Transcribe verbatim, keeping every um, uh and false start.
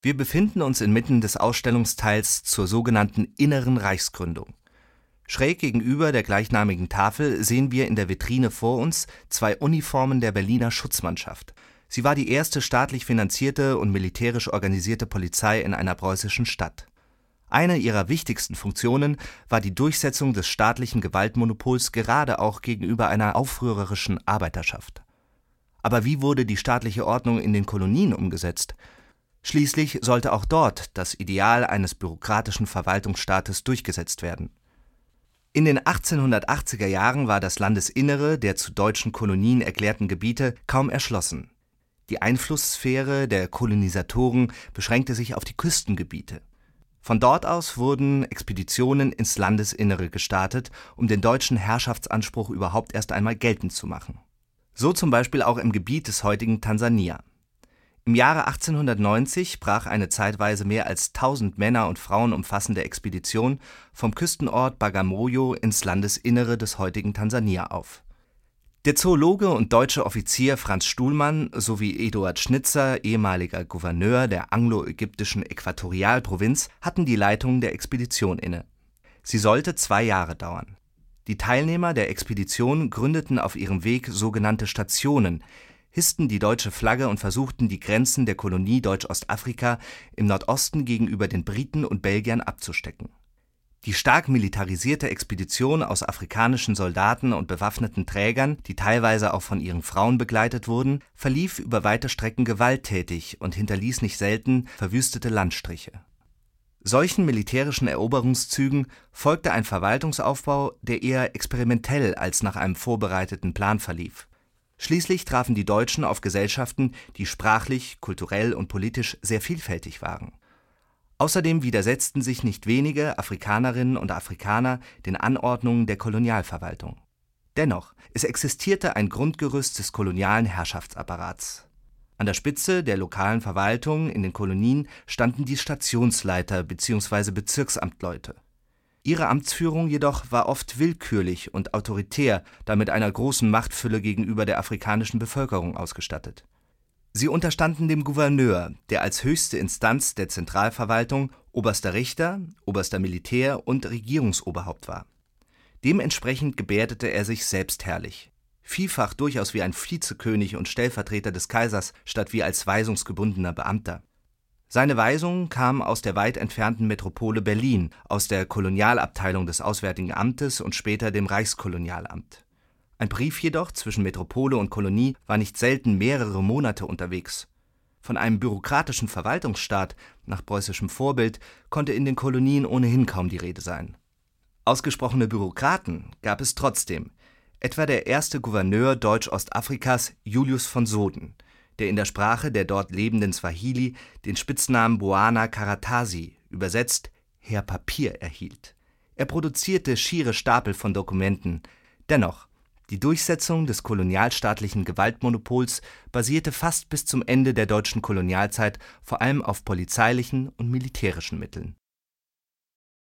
Wir befinden uns inmitten des Ausstellungsteils zur sogenannten Inneren Reichsgründung. Schräg gegenüber der gleichnamigen Tafel sehen wir in der Vitrine vor uns zwei Uniformen der Berliner Schutzmannschaft. Sie war die erste staatlich finanzierte und militärisch organisierte Polizei in einer preußischen Stadt. Eine ihrer wichtigsten Funktionen war die Durchsetzung des staatlichen Gewaltmonopols gerade auch gegenüber einer aufrührerischen Arbeiterschaft. Aber wie wurde die staatliche Ordnung in den Kolonien umgesetzt? Schließlich sollte auch dort das Ideal eines bürokratischen Verwaltungsstaates durchgesetzt werden. In den achtzehnhundertachtziger Jahren war das Landesinnere der zu deutschen Kolonien erklärten Gebiete kaum erschlossen. Die Einflusssphäre der Kolonisatoren beschränkte sich auf die Küstengebiete. Von dort aus wurden Expeditionen ins Landesinnere gestartet, um den deutschen Herrschaftsanspruch überhaupt erst einmal geltend zu machen. So zum Beispiel auch im Gebiet des heutigen Tansania. Im Jahre achtzehnhundertneunzig brach eine zeitweise mehr als tausend Männer und Frauen umfassende Expedition vom Küstenort Bagamoyo ins Landesinnere des heutigen Tansania auf. Der Zoologe und deutsche Offizier Franz Stuhlmann sowie Eduard Schnitzer, ehemaliger Gouverneur der anglo-ägyptischen Äquatorialprovinz, hatten die Leitung der Expedition inne. Sie sollte zwei Jahre dauern. Die Teilnehmer der Expedition gründeten auf ihrem Weg sogenannte Stationen, hissten die deutsche Flagge und versuchten, die Grenzen der Kolonie Deutsch-Ostafrika im Nordosten gegenüber den Briten und Belgiern abzustecken. Die stark militarisierte Expedition aus afrikanischen Soldaten und bewaffneten Trägern, die teilweise auch von ihren Frauen begleitet wurden, verlief über weite Strecken gewalttätig und hinterließ nicht selten verwüstete Landstriche. Solchen militärischen Eroberungszügen folgte ein Verwaltungsaufbau, der eher experimentell als nach einem vorbereiteten Plan verlief. Schließlich trafen die Deutschen auf Gesellschaften, die sprachlich, kulturell und politisch sehr vielfältig waren. Außerdem widersetzten sich nicht wenige Afrikanerinnen und Afrikaner den Anordnungen der Kolonialverwaltung. Dennoch, es existierte ein Grundgerüst des kolonialen Herrschaftsapparats. An der Spitze der lokalen Verwaltung in den Kolonien standen die Stationsleiter bzw. Bezirksamtleute. Ihre Amtsführung jedoch war oft willkürlich und autoritär, da mit einer großen Machtfülle gegenüber der afrikanischen Bevölkerung ausgestattet. Sie unterstanden dem Gouverneur, der als höchste Instanz der Zentralverwaltung oberster Richter, oberster Militär und Regierungsoberhaupt war. Dementsprechend gebärdete er sich selbstherrlich, vielfach durchaus wie ein Vizekönig und Stellvertreter des Kaisers statt wie als weisungsgebundener Beamter. Seine Weisungen kamen aus der weit entfernten Metropole Berlin, aus der Kolonialabteilung des Auswärtigen Amtes und später dem Reichskolonialamt. Ein Brief jedoch zwischen Metropole und Kolonie war nicht selten mehrere Monate unterwegs. Von einem bürokratischen Verwaltungsstaat nach preußischem Vorbild konnte in den Kolonien ohnehin kaum die Rede sein. Ausgesprochene Bürokraten gab es trotzdem, etwa der erste Gouverneur Deutsch-Ostafrikas Julius von Soden, der in der Sprache der dort lebenden Swahili den Spitznamen Bwana Karatasi, übersetzt Herr Papier, erhielt. Er produzierte schiere Stapel von Dokumenten. Dennoch, die Durchsetzung des kolonialstaatlichen Gewaltmonopols basierte fast bis zum Ende der deutschen Kolonialzeit vor allem auf polizeilichen und militärischen Mitteln.